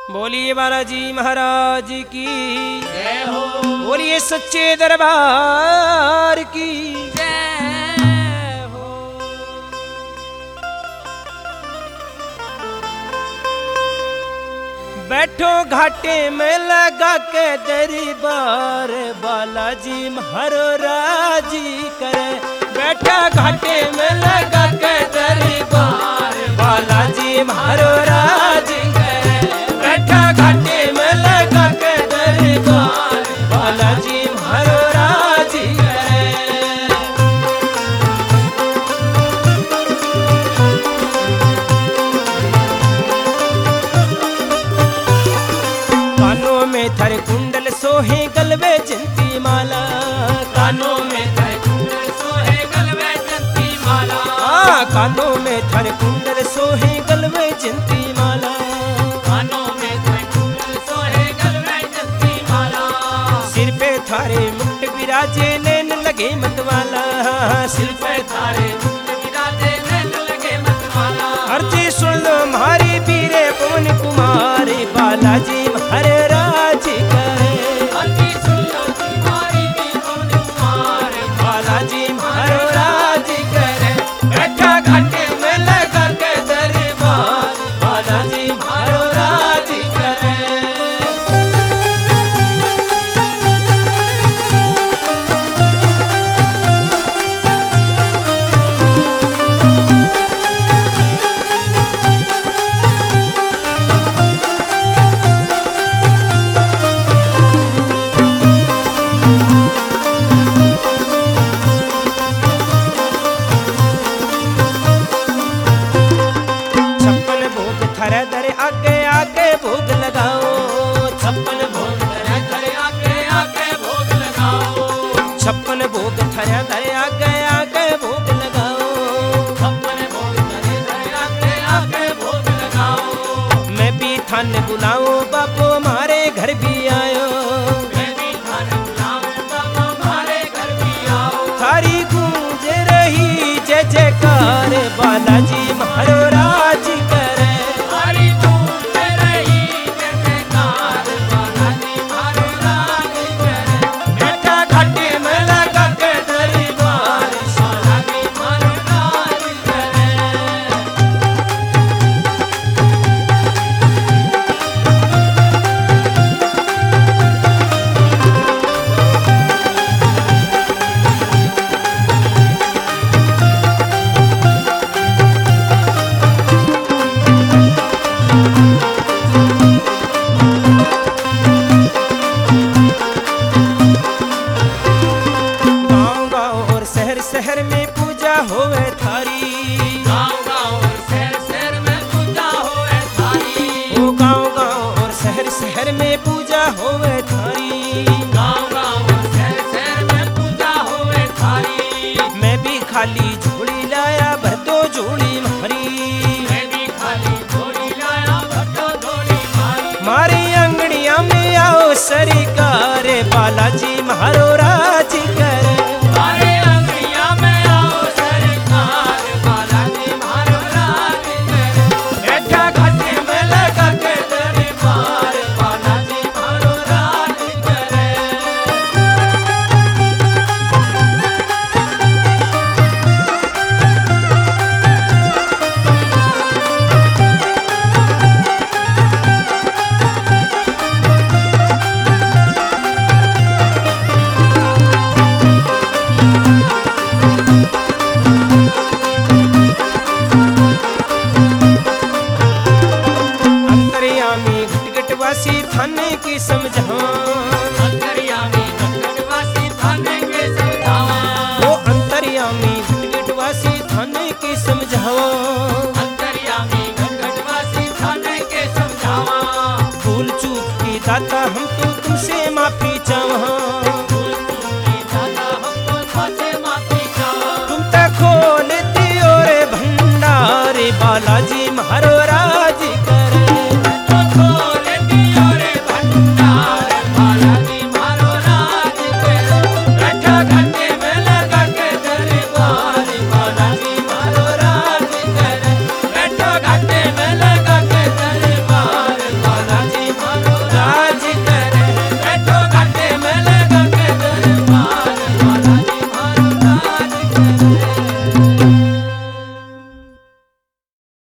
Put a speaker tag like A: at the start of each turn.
A: बोलिए बालाजी महाराज की
B: जय हो।
A: बोलिए सच्चे दरबार की
B: जय हो।
A: बैठो घाटे में लगा के दरबार बालाजी हरो राजी करे। बैठा घाटे में लगा के दरबार बालाजी हरो राजी करे। बैठा घाटे में लगा के दरबार बालाजी हरो राजी करे। कानों में थर कुंडल सोहे गलवे जंती माला।
B: कानों में थर कुंडल सोहे गलवे जंती माला।
A: कानों में थर कुंडल सोहे गलवे जंती माला।
B: कानों में थर कुंडल सोहे गलवे जंती माला।
A: सिर पे थारे मुकुट विराजे नैन लगे मतवाला।
B: सिर पे थारे मुकुट विराजे नैन लगे मतवाला।
A: अर्जी सुन लो मारी वीरे पवन कुमारी बालाजी हरे राजी करे।
B: अर्जी सुन लो तुम्हारी भी पवन कुमार
A: बालाजी हरो राजी करे। बैठा घाटे में लगा के दरबार बालाजी हरो राजी करे। छप्पन भोग थर दर आगे आगे भोग लगाओ। छप्पन भोग
B: धरे धरे आके आके भोग लगाओ।
A: छप्पन भोग थर दर आगे आगे भोग लगाओ।
B: छप्पन भोग धरे धरे आके आके भोग लगाओ।
A: मैं भी थान बुलाऊं बापू मारे घर भी आयो।
B: मैं भी थाने बुलाऊं बाबा हमारे घर भी आओ।
A: थारी गूंज रही जय जयकार बालाजी हरो राजी करे।
B: हरि गूंज रही जय जयकार बालाजी हरो राजी करे।
A: बैठा घाटे में लगा के दरबार
B: बालाजी हरो राजी करे।
A: गाँव गाँव और शहर शहर में पूजा होवे थारी।
B: गाँव गाँव और शहर शहर में पूजा होए थारी।
A: ओ गाँव गाँव और शहर शहर में पूजा होवे थारी।
B: गाँव गाँव और शहर शहर में पूजा होए थारी।
A: मैं भी खाली झोली लाया भर दो झोली मारी।
B: मैं भी खाली झोली लाया भट्टो झोली मारी।
A: मारी अंगड़िया में आओ सरकार बालाजी हरो राजी करे।
B: हमारे अंगड़िया में आओ सरकार बालाजी हरो राजी करे।
A: बैठा घाटे में लगा के
B: दरबार बालाजी हरो राजी करे।
A: अंतर्यामी घटघटवासी थाने की समझावा।
B: अंतर्यामी घटघटवासी थाने के समझावा।
A: वो अंतर्यामी घटघटवासी थाने की समझावा।
B: अंतर्यामी घटघटवासी थाने के समझावा।
A: भूल चूक की दाता हम तो तुमसे माफी चाहा।